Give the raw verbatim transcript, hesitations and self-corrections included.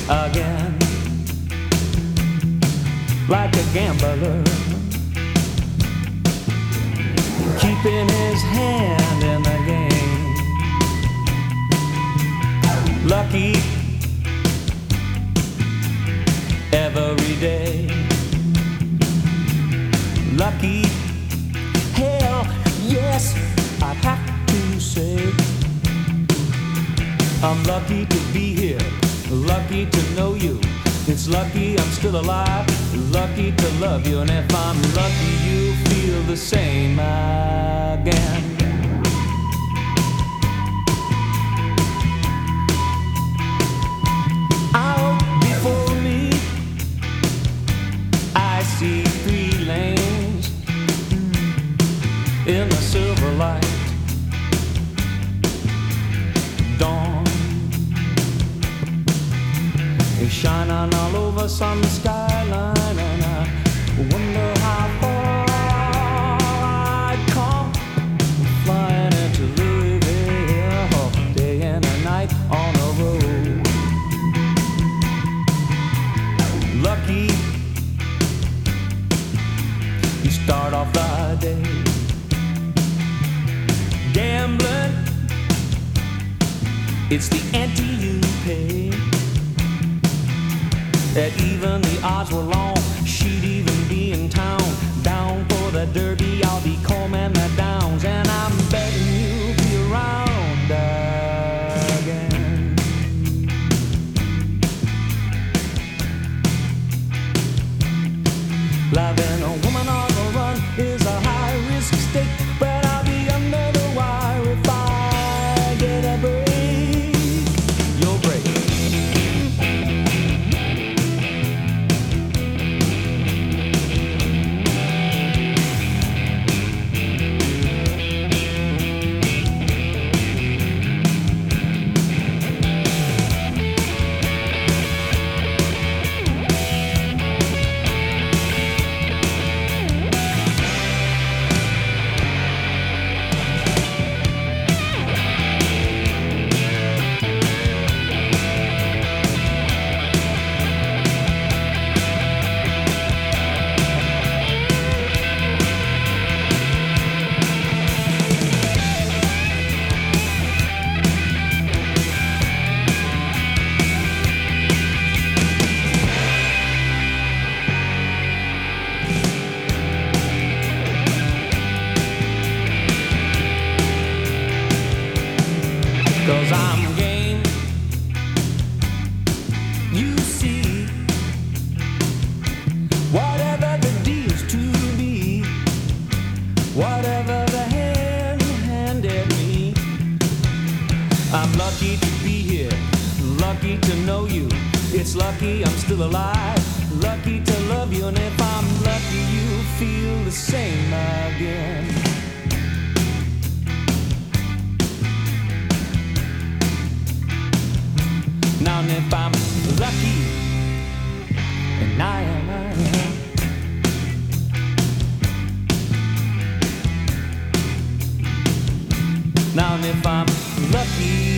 again, like a gambler, keeping his hand in the game. Lucky every day. Lucky, hell yes, I'd have to say. I'm lucky to be here, lucky to know you. It's lucky I'm still alive, lucky to love you. And if I'm lucky, you feel the same again. Out before me, I see three lanes in the silver light. Dawn is shining all over some skyline, and I wonder how far I'd come flying into Louisville, day and a night on the road. Lucky you start off the day gambling. It's the ante you pay. That even the odds were long, she'd even be in town. Down for the Derby, I'll be combing the downs, and I'm betting you'll be around again. Loving a woman on the run is a high-risk stake, but I'll be under the wire if I get a break. You'll break. Cause I'm game, you see. Whatever the deal's to be, whatever the hand handed me. I'm lucky to be here, lucky to know you. It's lucky I'm still alive, lucky to love you. And if I'm lucky, you feel the same again. Now and if I'm lucky, and I am, I am. Now and if I'm lucky,